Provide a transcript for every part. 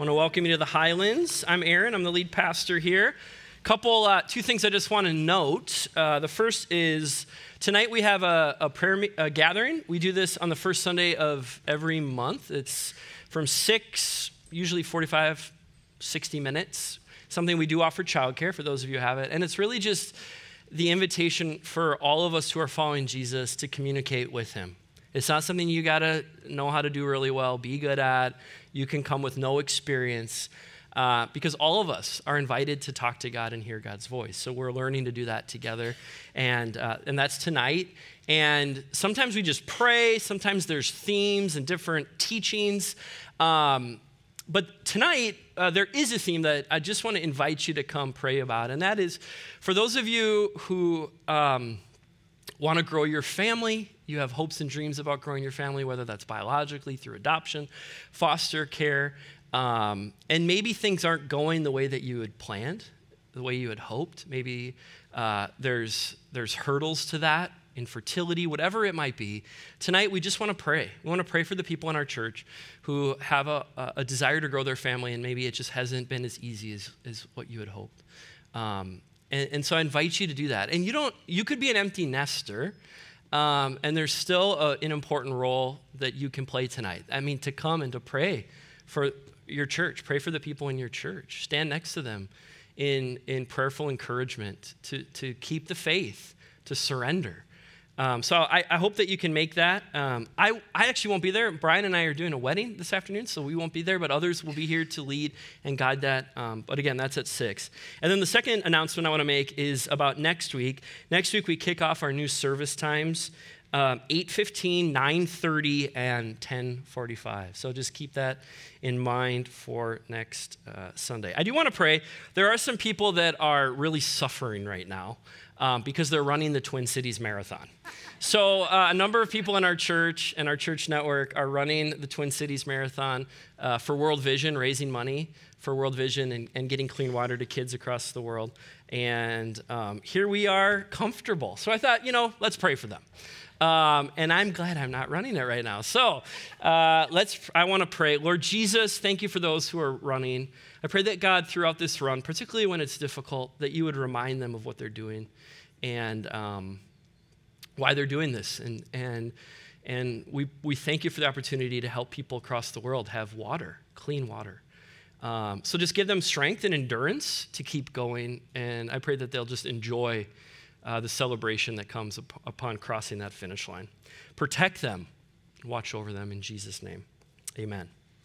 want to welcome you to the Highlands. I'm Aaron. I'm the lead pastor here. Two things I just want to note. The first is tonight we have a prayer gathering. We do this on the first Sunday of every month. It's from 6, usually 45, 60 minutes. Something we do offer childcare for those of you who have it. And it's really just the invitation for all of us who are following Jesus to communicate with him. It's not something you got to know how to do really well, be good at. You can come with no experience because all of us are invited to talk to God and hear God's voice. So we're learning to do that together, and that's tonight. And sometimes we just pray. Sometimes there's themes and different teachings. But tonight, there is a theme that I just want to invite you to come pray about, and that is for those of you who want to grow your family. You have hopes and dreams about growing your family, whether that's biologically, through adoption, foster care, and maybe things aren't going the way that you had planned, the way you had hoped. Maybe there's hurdles to that, infertility, whatever it might be. Tonight, we just want to pray. We want to pray for the people in our church who have a desire to grow their family, and maybe it just hasn't been as easy as what you had hoped. And so I invite you to do that. And you could be an empty nester, and there's still an important role that you can play tonight. I mean, to come and to pray for your church, pray for the people in your church, stand next to them in prayerful encouragement, to keep the faith, to surrender. So I hope that you can make that. I actually won't be there. Brian and I are doing a wedding this afternoon, so we won't be there, but others will be here to lead and guide that. But again, that's at 6. And then the second announcement I want to make is about next week. Next week, we kick off our new service times, 8:15, 9:30, and 10:45. So just keep that in mind for next Sunday. I do want to pray. There are some people that are really suffering right now because they're running the Twin Cities Marathon. So a number of people in our church and our church network are running the Twin Cities Marathon for World Vision, raising money for World Vision and getting clean water to kids across the world. And here we are comfortable. So I thought, let's pray for them. And I'm glad I'm not running it right now. So I want to pray. Lord Jesus, thank you for those who are running. I pray that God, throughout this run, particularly when it's difficult, that you would remind them of what they're doing and why they're doing this. And we thank you for the opportunity to help people across the world have water, clean water. So just give them strength and endurance to keep going. And I pray that they'll just enjoy the celebration that comes upon crossing that finish line. Protect them, watch over them in Jesus' name. Amen.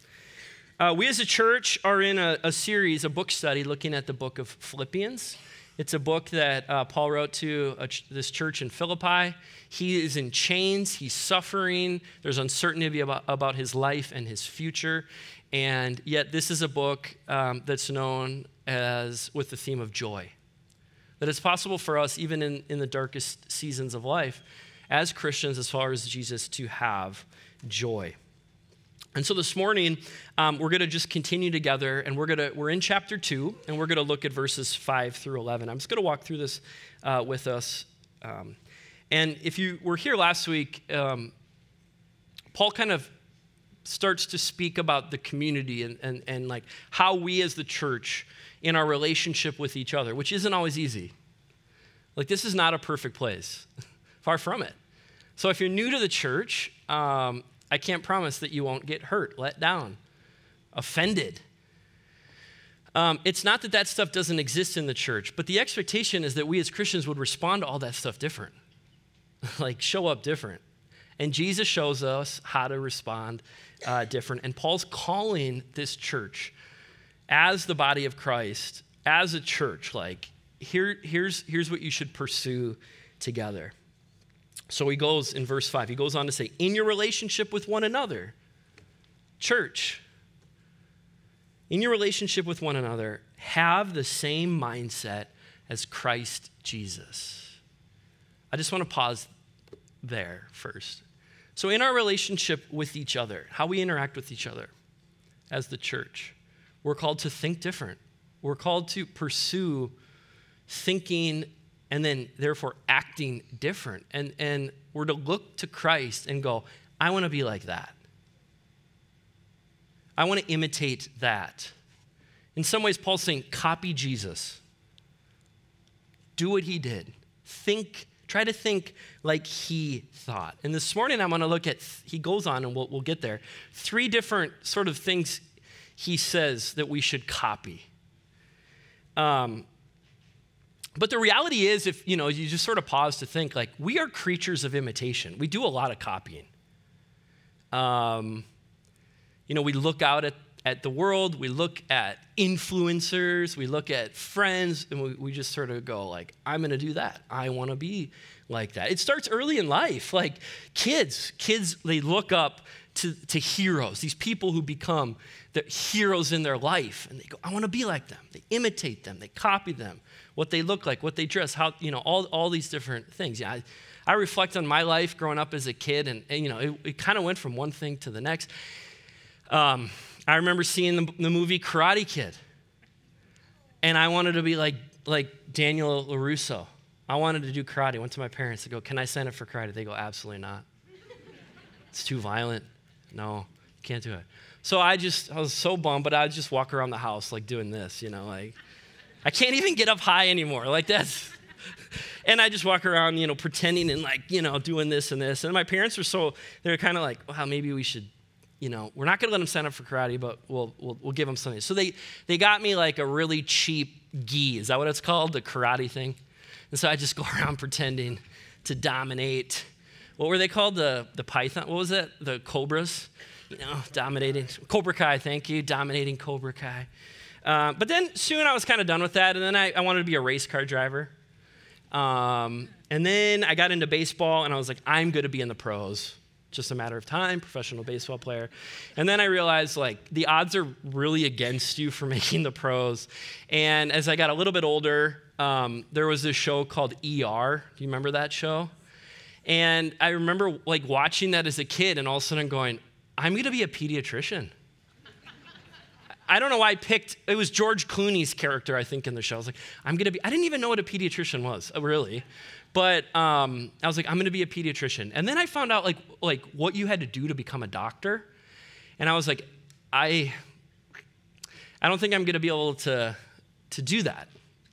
We as a church are in a series, a book study, looking at the book of Philippians. It's a book that Paul wrote to this church in Philippi. He is in chains. He's suffering. There's uncertainty about his life and his future. And yet this is a book that's known as with the theme of joy. That it's possible for us, even in the darkest seasons of life, as Christians, as far as Jesus, to have joy. And so this morning, we're going to just continue together, and we're in chapter 2, and we're going to look at verses 5 through 11. I'm just going to walk through this with us. And if you were here last week, Paul kind of starts to speak about the community and like how we as the church in our relationship with each other, which isn't always easy. Like, this is not a perfect place. Far from it. So if you're new to the church, I can't promise that you won't get hurt, let down, offended. It's not that stuff doesn't exist in the church, but the expectation is that we as Christians would respond to all that stuff different, like show up different. And Jesus shows us how to respond different. And Paul's calling this church as the body of Christ, as a church, like here's what you should pursue together. So he goes in verse 5, he goes on to say, in your relationship with one another, church, in your relationship with one another, have the same mindset as Christ Jesus. I just want to pause there first. So in our relationship with each other, how we interact with each other as the church, we're called to think different. We're called to pursue thinking and then therefore acting different. And we're to look to Christ and go, I want to be like that. I want to imitate that. In some ways, Paul's saying, copy Jesus. Do what he did. Try to think like he thought. And this morning I'm going to look at, he goes on and we'll get there, 3 different sort of things he says that we should copy. But the reality is, if you just sort of pause to think, like, we are creatures of imitation. We do a lot of copying. We look out at the world, we look at influencers, we look at friends, and we just sort of go like, I'm going to do that. I want to be like that. It starts early in life. Like kids, they look up to heroes, these people who become the heroes in their life, and they go, I want to be like them. They imitate them, they copy them, what they look like, what they dress, how, all these different things. Yeah, I reflect on my life growing up as a kid, and it kind of went from one thing to the next. I remember seeing the movie Karate Kid, and I wanted to be like Daniel LaRusso. I wanted to do karate. I went to my parents. I go, can I sign up for karate? They go, absolutely not. It's too violent. No, can't do it. So I was so bummed, but I'd just walk around the house like doing this, like I can't even get up high anymore. Like that's, and I just walk around, pretending and like, doing this and this. And my parents they're kind of like, well, maybe we should, we're not going to let them sign up for karate, but we'll give them something. So they got me like a really cheap gi. Is that what it's called? The karate thing. And so I just go around pretending to dominate. What were they called? The python? What was it? The cobras? Dominating. Cobra Kai, thank you. Dominating Cobra Kai. But then soon I was kind of done with that. And then I wanted to be a race car driver. And then I got into baseball and I was like, I'm going to be in the pros. Just a matter of time, professional baseball player. And then I realized like the odds are really against you for making the pros. And as I got a little bit older, there was this show called ER. Do you remember that show? And I remember like watching that as a kid and all of a sudden going, I'm going to be a pediatrician. I don't know why it was George Clooney's character, I think, in the show. I was like, I didn't even know what a pediatrician was, really. But I was like, I'm going to be a pediatrician. And then I found out like what you had to do to become a doctor. And I was like, I don't think I'm going to be able to do that.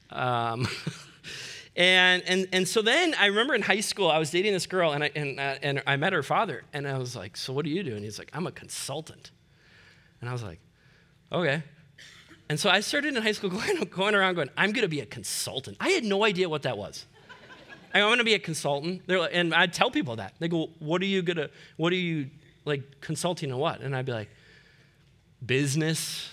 And so then I remember in high school, I was dating this girl and I met her father. And I was like, so what do you do? And he's like, I'm a consultant. And I was like, okay. And so I started in high school going around going, I'm going to be a consultant. I had no idea what that was. I'm going to be a consultant. And I'd tell people that. They go, what are you like consulting on what? And I'd be like, business.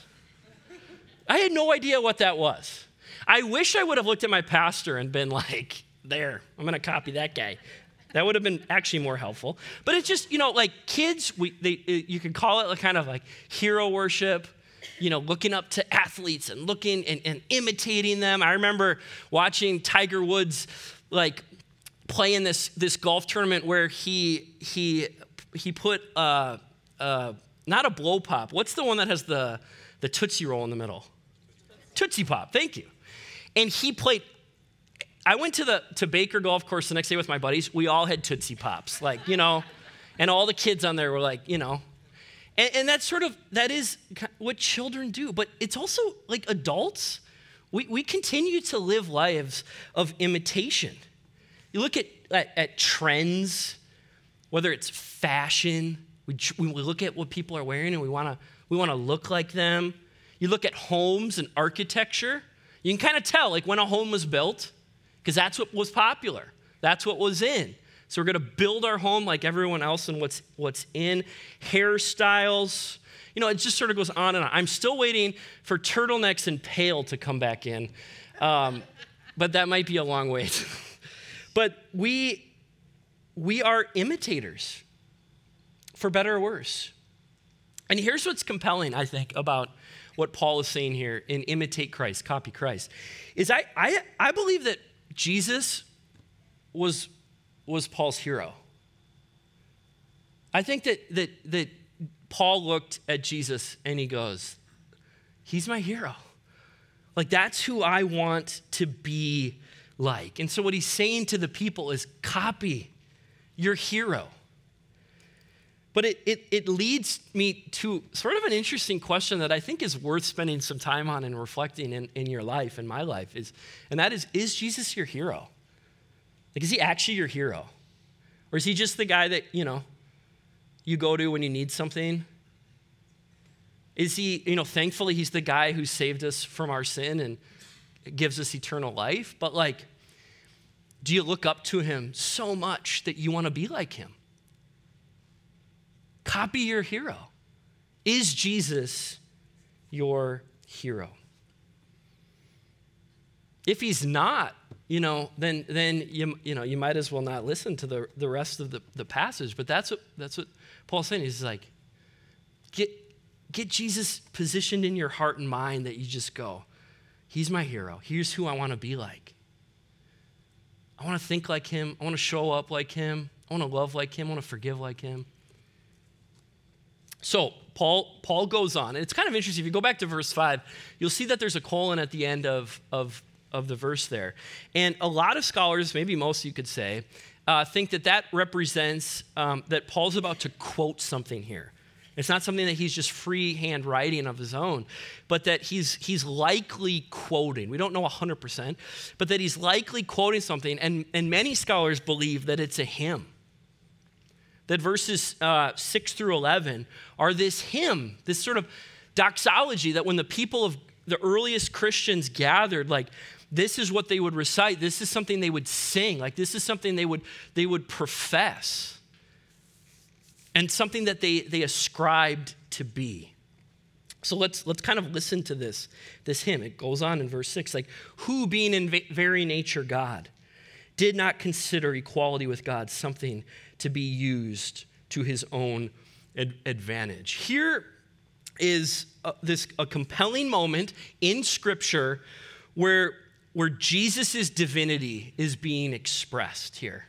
I had no idea what that was. I wish I would have looked at my pastor and been like, there, I'm going to copy that guy. That would have been actually more helpful. But it's just, like kids, you could call it kind of like hero worship, looking up to athletes and looking and imitating them. I remember watching Tiger Woods like play in this golf tournament where he put not a blow pop. What's the one that has the Tootsie Roll in the middle? Tootsie Pop. Thank you. And he played. I went to Baker Golf Course the next day with my buddies. We all had Tootsie Pops, and all the kids on there were like, and that is what children do. But it's also like adults. We continue to live lives of imitation. You look at trends, whether it's fashion. We look at what people are wearing and we want to look like them. You look at homes and architecture. You can kind of tell like when a home was built because that's what was popular. That's what was in. So we're going to build our home like everyone else and what's in. Hairstyles. It just sort of goes on and on. I'm still waiting for turtlenecks and pale to come back in. But that might be a long wait. But we are imitators, for better or worse. And here's what's compelling, I think, about what Paul is saying here in imitate Christ, copy Christ, is I believe that Jesus was Paul's hero. I think that Paul looked at Jesus and he goes, he's my hero. Like that's who I want to be like. And so what he's saying to the people is copy your hero. But it leads me to sort of an interesting question that I think is worth spending some time on and reflecting in your life, in my life, and that is Jesus your hero? Like, is he actually your hero? Or is he just the guy that, you go to when you need something? Is he, thankfully he's the guy who saved us from our sin and gives us eternal life? But like, do you look up to him so much that you want to be like him? Copy your hero. Is Jesus your hero? If he's not, then you might as well not listen to the rest of the passage. But that's what Paul's saying. He's like, get Jesus positioned in your heart and mind that you just go, he's my hero. Here's who I want to be like. I want to think like him. I want to show up like him. I want to love like him. I want to forgive like him. So Paul goes on, and it's kind of interesting. If you go back to verse 5, you'll see that there's a colon at the end of the verse there. And a lot of scholars, maybe most you could say, think that represents that Paul's about to quote something here. It's not something that he's just freehand writing of his own, but that he's likely quoting. We don't know 100%, but that he's likely quoting something, and many scholars believe that it's a hymn. That verses 6 through 11 are this hymn, this sort of doxology that when the people of the earliest Christians gathered, like, this is what they would recite. This is something they would sing. Like, this is something they would profess. And something that they ascribed to be. So let's kind of listen to this hymn. It goes on in verse 6, like, who being in very nature God, did not consider equality with God something to be used to his own advantage. Here is a compelling moment in Scripture where Jesus' divinity is being expressed here.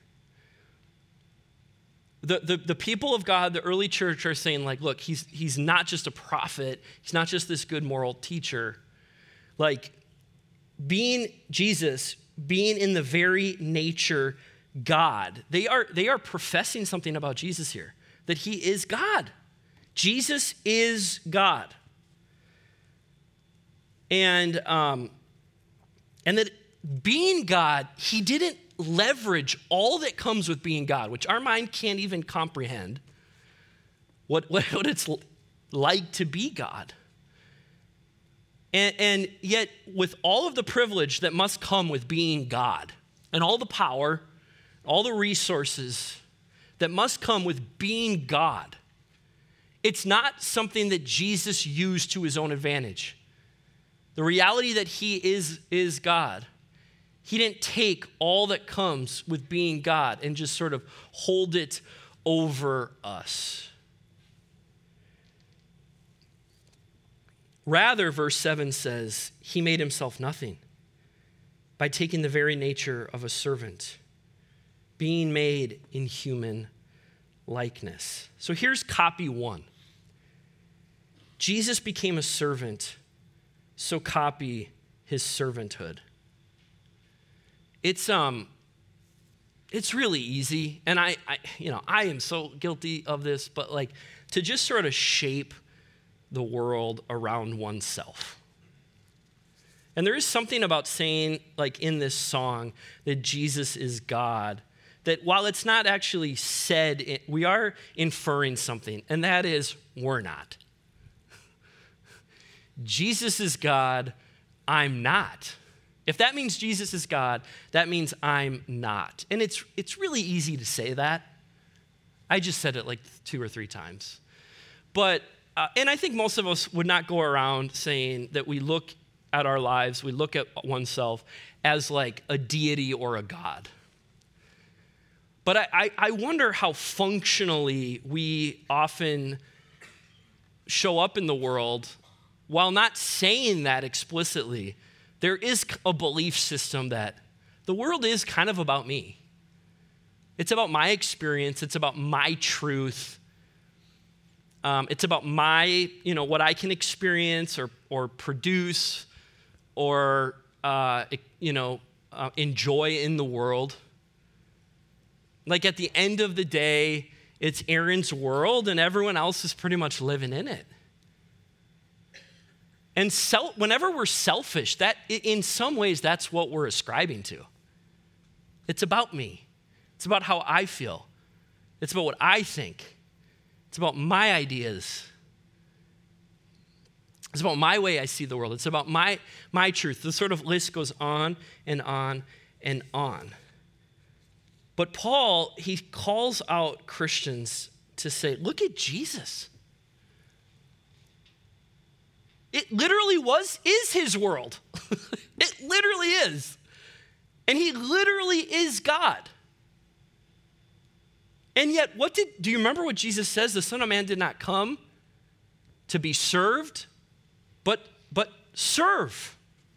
The people of God, the early church, are saying, like, look, he's not just a prophet. He's not just this good moral teacher. Like, Jesus, being in the very nature God, they are professing something about Jesus here, that he is God. Jesus is God. And that being God, he didn't leverage all that comes with being God, which our mind can't even comprehend, what it's like to be God. And yet, with all of the privilege that must come with being God, and all the power, all the resources that must come with being God, it's not something that Jesus used to his own advantage. The reality that he is God, he didn't take all that comes with being God and just sort of hold it over us. Rather, verse 7 says, he made himself nothing by taking the very nature of a servant, being made in human likeness. So here's copy one. Jesus became a servant, so copy his servanthood. It's really easy, and I am so guilty of this, but like to just sort of shape the world around oneself. And there is something about saying, like in this song, that Jesus is God, that while it's not actually said, we are inferring something, and that is, we're not. Jesus is God, I'm not. If that means Jesus is God, that means I'm not. And it's really easy to say that. I just said it like 2 or 3 times. But, and I think most of us would not go around saying that we look at our lives, we look at oneself as like a deity or a God. But I wonder how functionally we often show up in the world while not saying that explicitly. There is a belief system that the world is kind of about me. It's about my experience. It's about my truth. It's about my, what I can experience or produce or, enjoy in the world. Like at the end of the day, It's Aaron's world, and everyone else is pretty much living in it. And whenever we're selfish, that in some ways, that's what we're ascribing to. It's about me. It's about how I feel. It's about what I think. It's about my ideas. It's about my way I see the world. It's about my truth. The sort of list goes on and on and on. But Paul, he calls out Christians to say, look at Jesus. It literally is his world. It literally is. And he literally is God. And yet, do you remember what Jesus says? The Son of Man did not come to be served, but serve.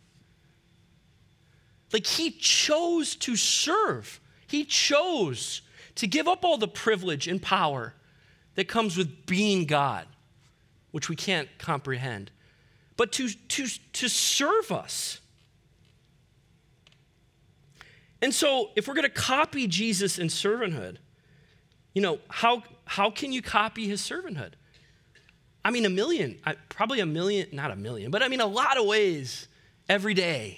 Like he chose to serve. He chose to give up all the privilege and power that comes with being God, which we can't comprehend, but to serve us. And so if we're going to copy Jesus in servanthood, how can you copy his servanthood? I mean, a lot of ways every day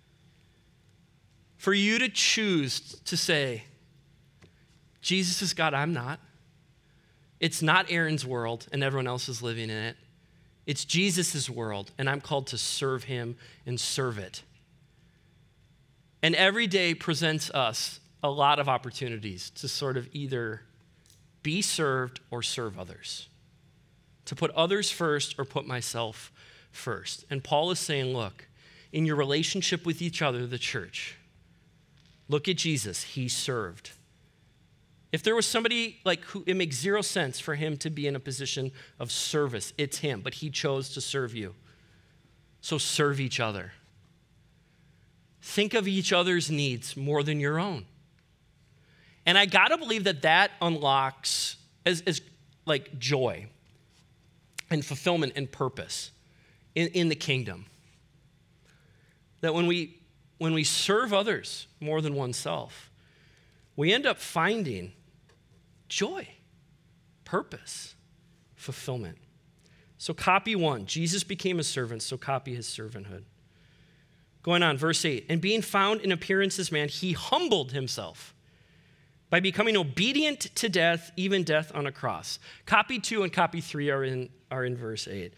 for you to choose to say, Jesus is God, I'm not. It's not Aaron's world and everyone else is living in it. It's Jesus' world, and I'm called to serve him and serve it. And every day presents us a lot of opportunities to sort of either be served or serve others, to put others first or put myself first. And Paul is saying, look, in your relationship with each other, the church, look at Jesus. He served. If there was somebody who it makes zero sense for him to be in a position of service, it's him, but he chose to serve you. So serve each other. Think of each other's needs more than your own. And I gotta believe that unlocks as joy and fulfillment and purpose in the kingdom. That when we serve others more than oneself, we end up finding joy, purpose, fulfillment. So copy one. Jesus became a servant, so copy his servanthood. Going on, verse 8. And being found in appearance as man, he humbled himself by becoming obedient to death, even death on a cross. Copy 2 and copy 3 are in verse 8.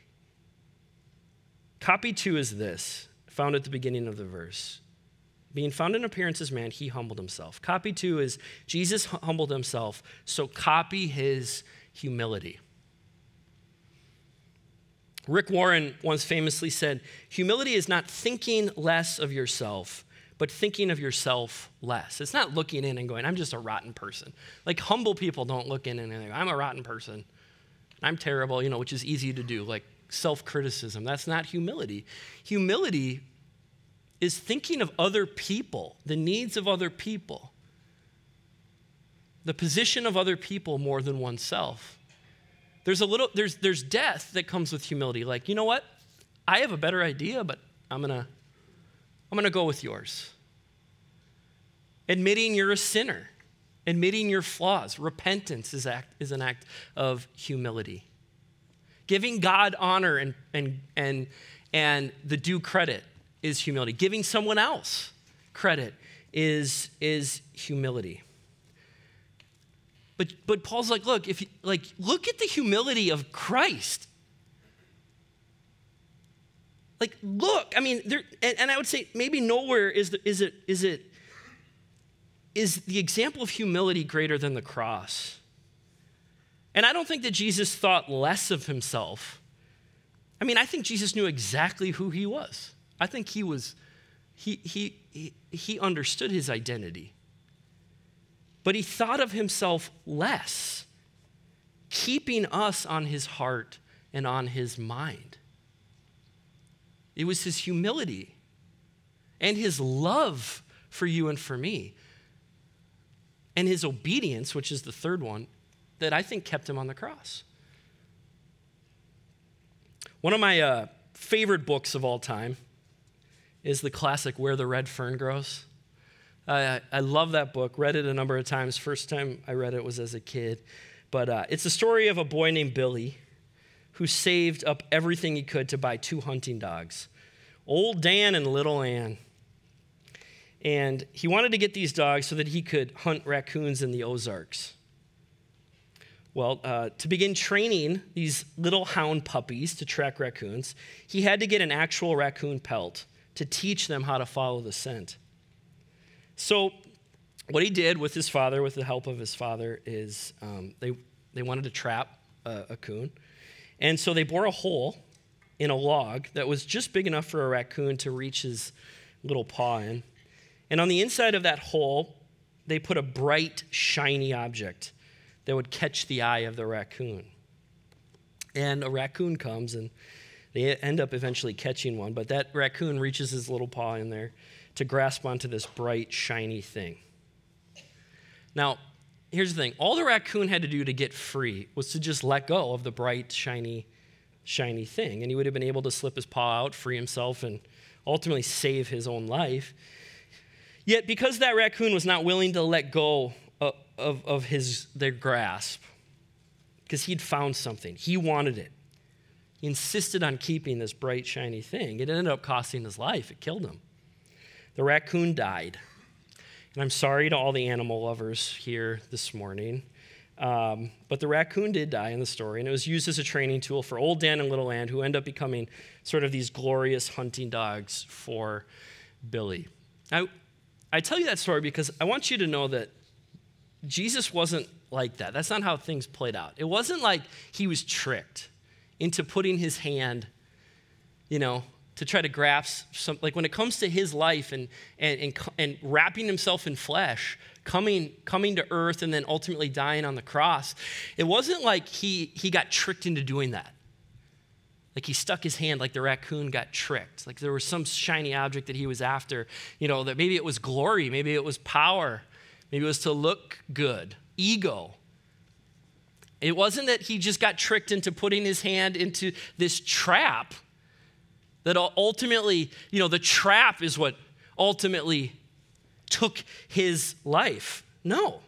Copy 2 is this, found at the beginning of the verse. Being found in appearance as man, he humbled himself. Copy 2 is Jesus humbled himself, so copy his humility. Rick Warren once famously said, humility is not thinking less of yourself, but thinking of yourself less. It's not looking in and going, I'm just a rotten person. Like humble people don't look in and go, I'm a rotten person. I'm terrible, which is easy to do, like self-criticism. That's not humility. Humility is thinking of other people, the needs of other people, the position of other people more than oneself. There's death that comes with humility. Like, you know what? I have a better idea, but I'm gonna go with yours. Admitting you're a sinner, admitting your flaws. Repentance is an act of humility. Giving God honor and the due credit is humility. Giving someone else credit is humility. But Paul's like, look, look at the humility of Christ. Like, look, I mean, and I would say maybe nowhere is the example of humility greater than the cross. And I don't think that Jesus thought less of himself. I mean, I think Jesus knew exactly who he was. I think he understood his identity. But he thought of himself less, keeping us on his heart and on his mind. It was his humility and his love for you and for me, and his obedience, which is the third one, that I think kept him on the cross. One of my favorite books of all time is the classic Where the Red Fern Grows. I love that book. Read it a number of times. First time I read it was as a kid. But it's the story of a boy named Billy who saved up everything he could to buy 2 hunting dogs, Old Dan and Little Ann. And he wanted to get these dogs so that he could hunt raccoons in the Ozarks. Well, to begin training these little hound puppies to track raccoons, he had to get an actual raccoon pelt to teach them how to follow the scent. So what he did with his father, with the help of his father, is they wanted to trap a coon. And so they bore a hole in a log that was just big enough for a raccoon to reach his little paw in. And on the inside of that hole, they put a bright, shiny object that would catch the eye of the raccoon. And a raccoon comes, and they end up eventually catching one, but that raccoon reaches his little paw in there to grasp onto this bright, shiny thing. Now, here's the thing. All the raccoon had to do to get free was to just let go of the bright, shiny thing, and he would have been able to slip his paw out, free himself, and ultimately save his own life. Yet, because that raccoon was not willing to let go of their grasp, because he'd found something, he wanted it. He insisted on keeping this bright, shiny thing. It ended up costing his life. It killed him. The raccoon died. And I'm sorry to all the animal lovers here this morning, but the raccoon did die in the story, and it was used as a training tool for Old Dan and Little Ann, who end up becoming sort of these glorious hunting dogs for Billy. I tell you that story because I want you to know that Jesus wasn't like that. That's not how things played out. It wasn't like he was tricked into putting his hand, to try to grasp some, like when it comes to his life and wrapping himself in flesh, coming to earth and then ultimately dying on the cross. It wasn't like he got tricked into doing that. Like he stuck his hand like the raccoon got tricked. Like there was some shiny object that he was after, that maybe it was glory, maybe it was power, maybe it was to look good, ego. It wasn't that he just got tricked into putting his hand into this trap that ultimately, the trap is what ultimately took his life. No.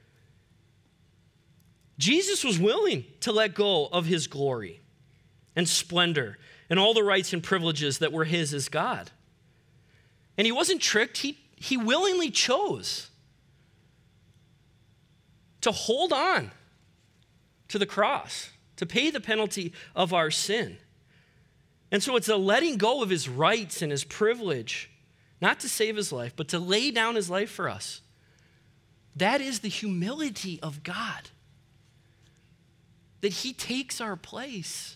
Jesus was willing to let go of his glory and splendor and all the rights and privileges that were his as God. And he wasn't tricked. He willingly chose to hold on to the cross, to pay the penalty of our sin. And so it's a letting go of his rights and his privilege, not to save his life, but to lay down his life for us. That is the humility of God, that he takes our place.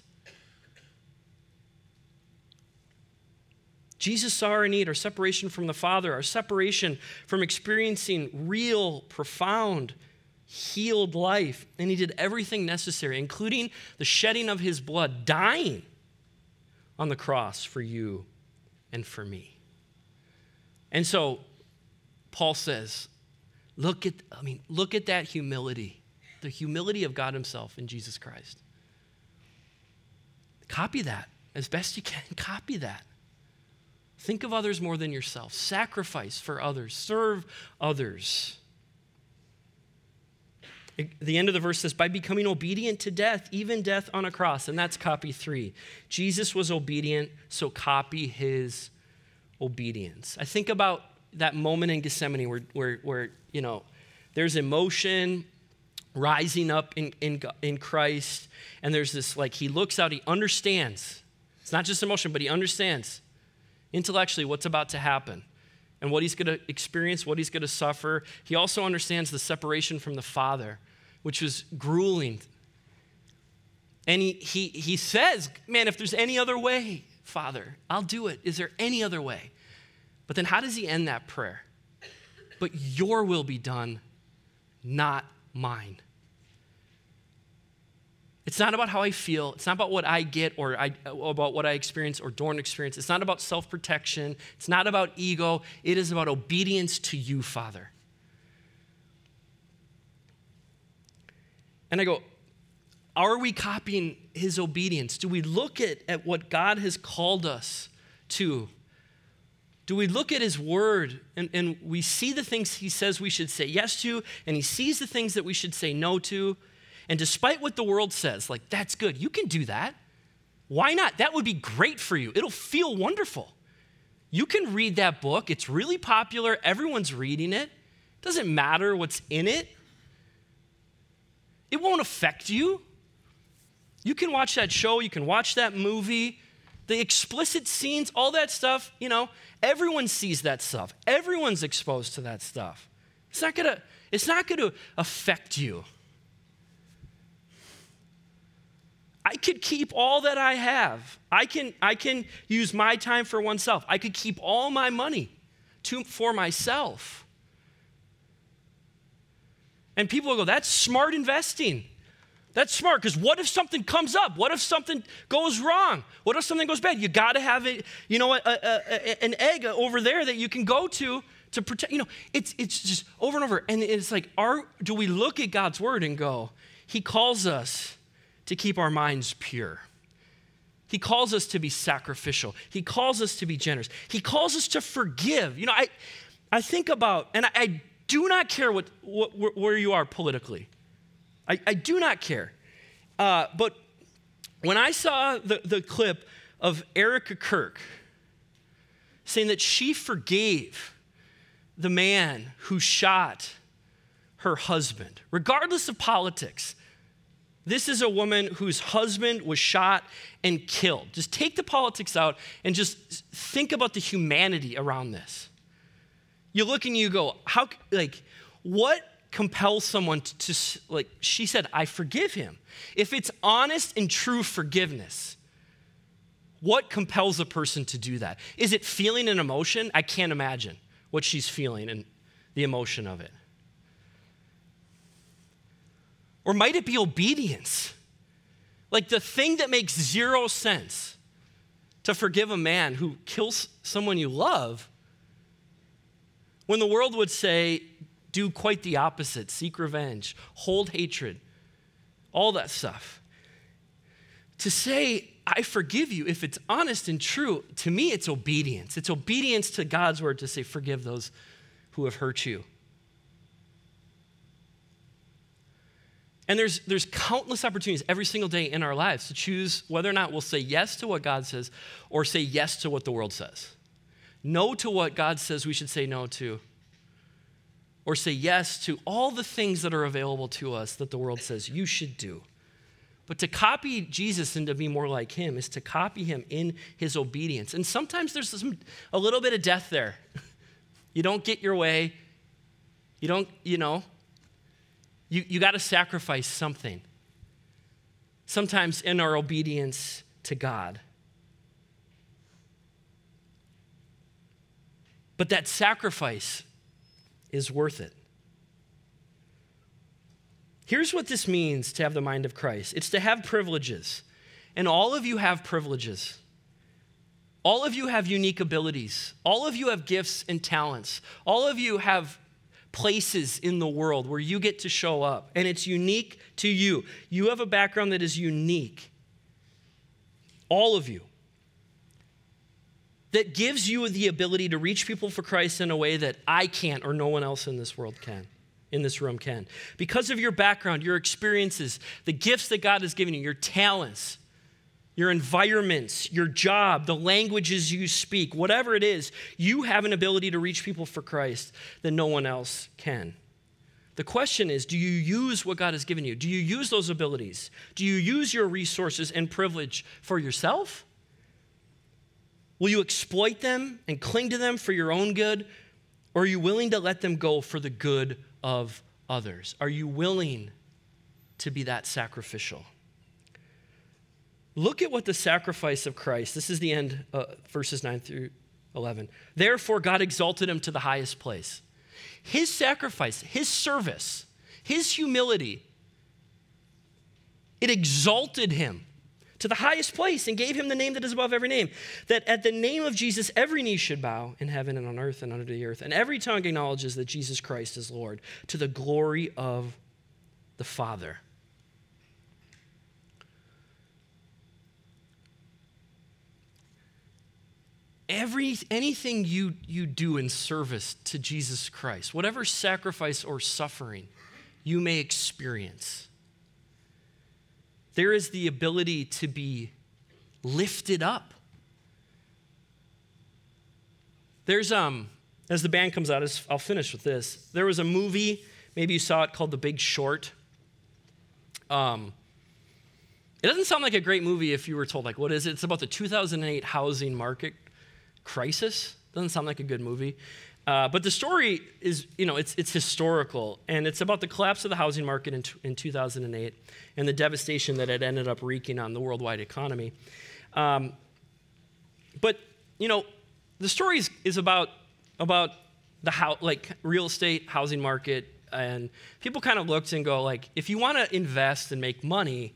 Jesus saw our need, our separation from the Father, our separation from experiencing real, profound, healed life, and he did everything necessary, including the shedding of his blood, dying on the cross for you and for me. And so Paul says, look at that humility, the humility of God himself in Jesus Christ. Copy that as best you can. Copy that. Think of others more than yourself. Sacrifice for others. Serve others. The end of the verse says, by becoming obedient to death, even death on a cross. And that's copy 3. Jesus was obedient, so copy his obedience. I think about that moment in Gethsemane where there's emotion rising up in Christ. And there's this, he looks out, he understands. It's not just emotion, but he understands intellectually what's about to happen and what he's going to experience, what he's going to suffer. He also understands the separation from the Father, which was grueling. And he says, man, if there's any other way, Father, I'll do it. Is there any other way? But then how does he end that prayer? But your will be done, not mine. It's not about how I feel. It's not about what I get or about what I experience or don't experience. It's not about self-protection. It's not about ego. It is about obedience to you, Father. And I go, are we copying his obedience? Do we look at what God has called us to? Do we look at his word and we see the things he says we should say yes to, and he sees the things that we should say no to? And despite what the world says, like, that's good, you can do that. Why not? That would be great for you. It'll feel wonderful. You can read that book. It's really popular. Everyone's reading it. It doesn't matter what's in it. It won't affect you. You can watch that show. You can watch that movie. The explicit scenes, all that stuff, everyone sees that stuff. Everyone's exposed to that stuff. It's not gonna affect you. I could keep all that I have. I can use my time for oneself. I could keep all my money for myself. And people will go, that's smart investing. That's smart, because what if something comes up? What if something goes wrong? What if something goes bad? You got to have an egg over there that you can go to protect. It's just over and over. And it's like, do we look at God's word and go, he calls us to keep our minds pure. He calls us to be sacrificial. He calls us to be generous. He calls us to forgive. I think about, and I do not care where you are politically. I do not care. But when I saw the clip of Erica Kirk saying that she forgave the man who shot her husband, regardless of politics. This is a woman whose husband was shot and killed. Just take the politics out and just think about the humanity around this. You look and you go, what compels someone to she said, I forgive him. If it's honest and true forgiveness, what compels a person to do that? Is it feeling an emotion? I can't imagine what she's feeling and the emotion of it. Or might it be obedience? Like the thing that makes zero sense, to forgive a man who kills someone you love, when the world would say, do quite the opposite, seek revenge, hold hatred, all that stuff. To say, I forgive you, if it's honest and true, to me it's obedience. It's obedience to God's word to say, forgive those who have hurt you. And there's countless opportunities every single day in our lives to choose whether or not we'll say yes to what God says or say yes to what the world says. No to what God says we should say no to, or say yes to all the things that are available to us that the world says you should do. But to copy Jesus and to be more like him is to copy him in his obedience. And sometimes there's a little bit of death there. You don't get your way. You don't, You got to sacrifice something. Sometimes in our obedience to God. But that sacrifice is worth it. Here's what this means to have the mind of Christ. It's to have privileges. And all of you have privileges. All of you have unique abilities. All of you have gifts and talents. All of you have places in the world where you get to show up, and it's unique to you. You have a background that is unique. All of you. That gives you the ability to reach people for Christ in a way that I can't or no one else in this world can, in this room can. Because of your background, your experiences, the gifts that God has given you, your talents, your environments, your job, the languages you speak, whatever it is, you have an ability to reach people for Christ that no one else can. The question is, do you use what God has given you? Do you use those abilities? Do you use your resources and privilege for yourself? Will you exploit them and cling to them for your own good? Or are you willing to let them go for the good of others? Are you willing to be that sacrificial? Look at what the sacrifice of Christ, this is the end, verses 9 through 11. Therefore, God exalted him to the highest place. His sacrifice, his service, his humility, it exalted him to the highest place and gave him the name that is above every name, that at the name of Jesus, every knee should bow in heaven and on earth and under the earth, and every tongue acknowledges that Jesus Christ is Lord, to the glory of the Father. anything you do in service to Jesus Christ, whatever sacrifice or suffering you may experience, there is the ability to be lifted up. There's, as the band comes out, I'll finish with this. There was a movie, maybe you saw it, called The Big Short. It doesn't sound like a great movie if you were told, like, what is it? It's about the 2008 housing market crisis. Doesn't sound like a good movie. But the story is, it's historical, and it's about the collapse of the housing market in 2008 and the devastation that it ended up wreaking on the worldwide economy. But, the story is about the real estate, housing market, and people kind of looked and go, like, if you want to invest and make money,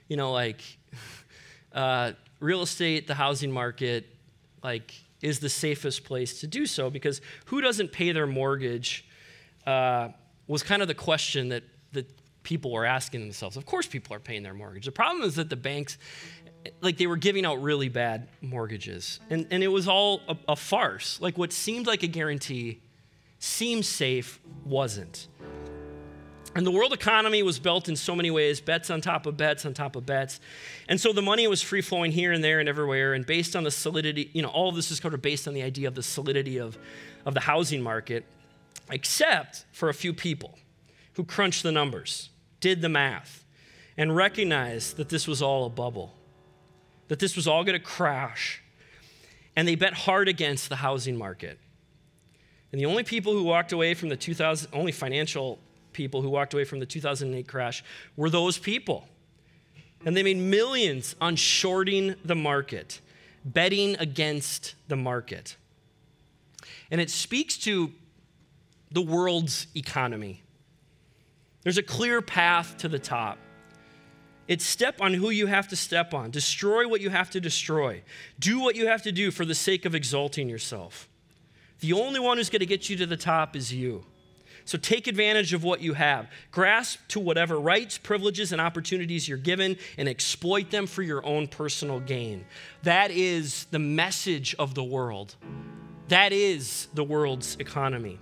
real estate, the housing market, is the safest place to do so, because who doesn't pay their mortgage was kind of the question that people were asking themselves. Of course people are paying their mortgage. The problem is that the banks, they were giving out really bad mortgages. And it was all a farce. What seemed like a guarantee, seemed safe, wasn't. And the world economy was built in so many ways, bets on top of bets on top of bets. And so the money was free-flowing here and there and everywhere, and based on the solidity, all of this is kind of based on the idea of the solidity of the housing market, except for a few people who crunched the numbers, did the math, and recognized that this was all a bubble, that this was all going to crash, and they bet hard against the housing market. And the only people who walked away from only financial people who walked away from the 2008 crash were those people. And they made millions on shorting the market, betting against the market. And it speaks to the world's economy. There's a clear path to the top. It's step on who you have to step on. Destroy what you have to destroy. Do what you have to do for the sake of exalting yourself. The only one who's going to get you to the top is you. So take advantage of what you have. Grasp to whatever rights, privileges, and opportunities you're given and exploit them for your own personal gain. That is the message of the world. That is the world's economy.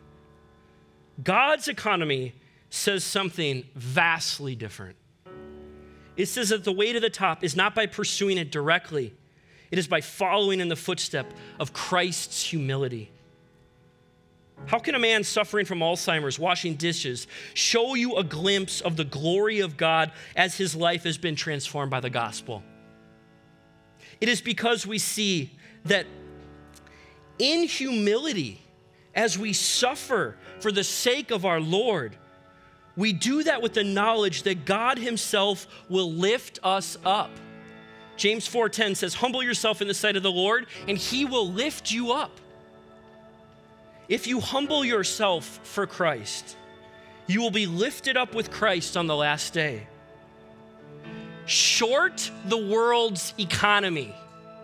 God's economy says something vastly different. It says that the way to the top is not by pursuing it directly. It is by following in the footstep of Christ's humility. How can a man suffering from Alzheimer's, washing dishes, show you a glimpse of the glory of God as his life has been transformed by the gospel? It is because we see that in humility, as we suffer for the sake of our Lord, we do that with the knowledge that God himself will lift us up. James 4:10 says, "Humble yourself in the sight of the Lord, and he will lift you up." If you humble yourself for Christ, you will be lifted up with Christ on the last day. Short the world's economy.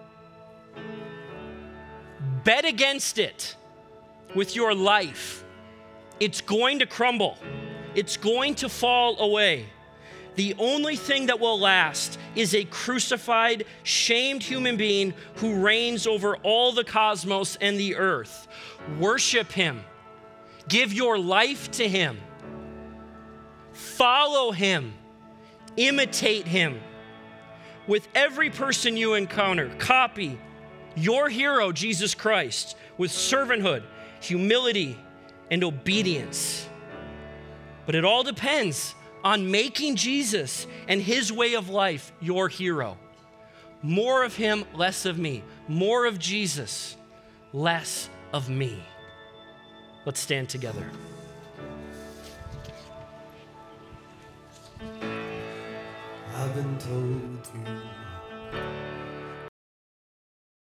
Bet against it with your life. It's going to crumble. It's going to fall away. The only thing that will last is a crucified, shamed human being who reigns over all the cosmos and the earth. Worship him. Give your life to him. Follow him. Imitate him. With every person you encounter, copy your hero, Jesus Christ, with servanthood, humility, and obedience. But it all depends on making Jesus and his way of life your hero. More of him, less of me. More of Jesus, less of me. Let's stand together. I've been told to